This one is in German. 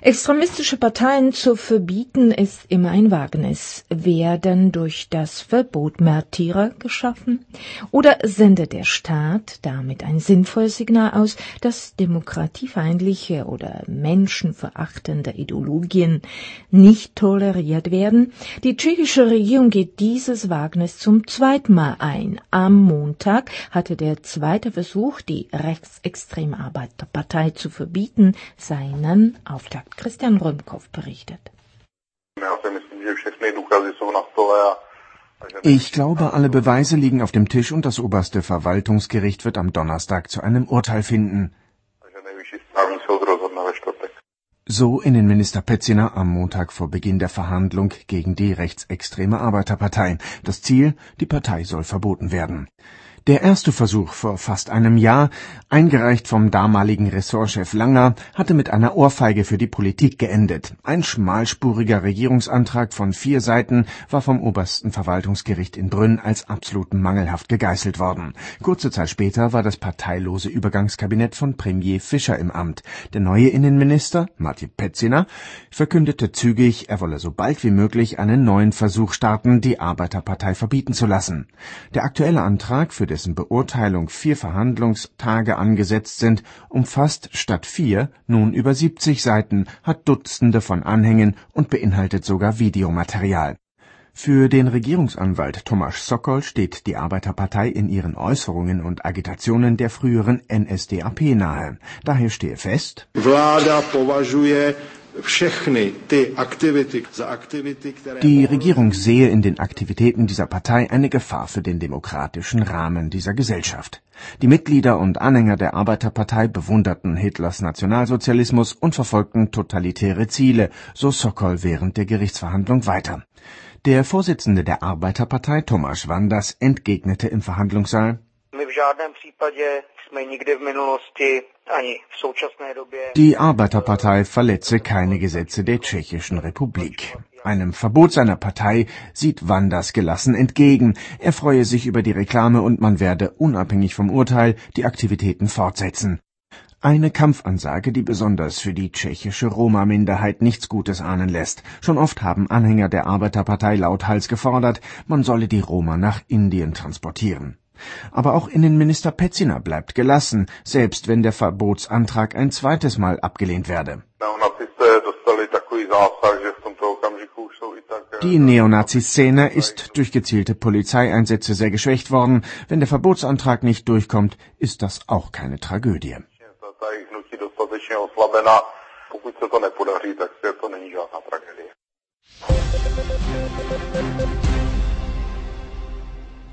Extremistische Parteien zu verbieten ist immer ein Wagnis. Werden durch das Verbot Märtyrer geschaffen? Oder sendet der Staat damit ein sinnvolles Signal aus, dass demokratiefeindliche oder menschenverachtende Ideologien nicht toleriert werden? Die tschechische Regierung geht dieses Wagnis zum zweiten Mal ein. Am Montag hatte der zweite Versuch, die rechtsextreme Arbeiterpartei zu verbieten, seinen Auftakt. Christian Römkow berichtet. Ich glaube, alle Beweise liegen auf dem Tisch und das oberste Verwaltungsgericht wird am Donnerstag zu einem Urteil finden. So Innenminister Pecina am Montag vor Beginn der Verhandlung gegen die rechtsextreme Arbeiterpartei. Das Ziel, die Partei soll verboten werden. Der erste Versuch vor fast einem Jahr, eingereicht vom damaligen Ressortchef Langer, hatte mit einer Ohrfeige für die Politik geendet. Ein schmalspuriger Regierungsantrag von 4 Seiten war vom obersten Verwaltungsgericht in Brünn als absolut mangelhaft gegeißelt worden. Kurze Zeit später war das parteilose Übergangskabinett von Premier Fischer im Amt. Der neue Innenminister, Martin Pecina, verkündete zügig, er wolle so bald wie möglich einen neuen Versuch starten, die Arbeiterpartei verbieten zu lassen. Der aktuelle Antrag, für dessen Beurteilung 4 Verhandlungstage angesetzt sind, umfasst statt 4 nun über 70 Seiten, hat Dutzende von Anhängen und beinhaltet sogar Videomaterial. Für den Regierungsanwalt Tomasz Sokol steht die Arbeiterpartei in ihren Äußerungen und Agitationen der früheren NSDAP nahe. Daher stehe fest: Die Regierung sehe in den Aktivitäten dieser Partei eine Gefahr für den demokratischen Rahmen dieser Gesellschaft. Die Mitglieder und Anhänger der Arbeiterpartei bewunderten Hitlers Nationalsozialismus und verfolgten totalitäre Ziele, so Sokol während der Gerichtsverhandlung weiter. Der Vorsitzende der Arbeiterpartei, Tomáš Vandas, entgegnete im Verhandlungssaal: Die Arbeiterpartei verletze keine Gesetze der Tschechischen Republik. Einem Verbot seiner Partei sieht Vandas gelassen entgegen. Er freue sich über die Reklame und man werde, unabhängig vom Urteil, die Aktivitäten fortsetzen. Eine Kampfansage, die besonders für die tschechische Roma-Minderheit nichts Gutes ahnen lässt. Schon oft haben Anhänger der Arbeiterpartei lauthals gefordert, man solle die Roma nach Indien transportieren. Aber auch Innenminister Pecina bleibt gelassen, selbst wenn der Verbotsantrag ein zweites Mal abgelehnt werde. Die Neonazi-Szene ist durch gezielte Polizeieinsätze sehr geschwächt worden. Wenn der Verbotsantrag nicht durchkommt, ist das auch keine Tragödie. Pokud se to nepodaří, tak to není žádná tragédie.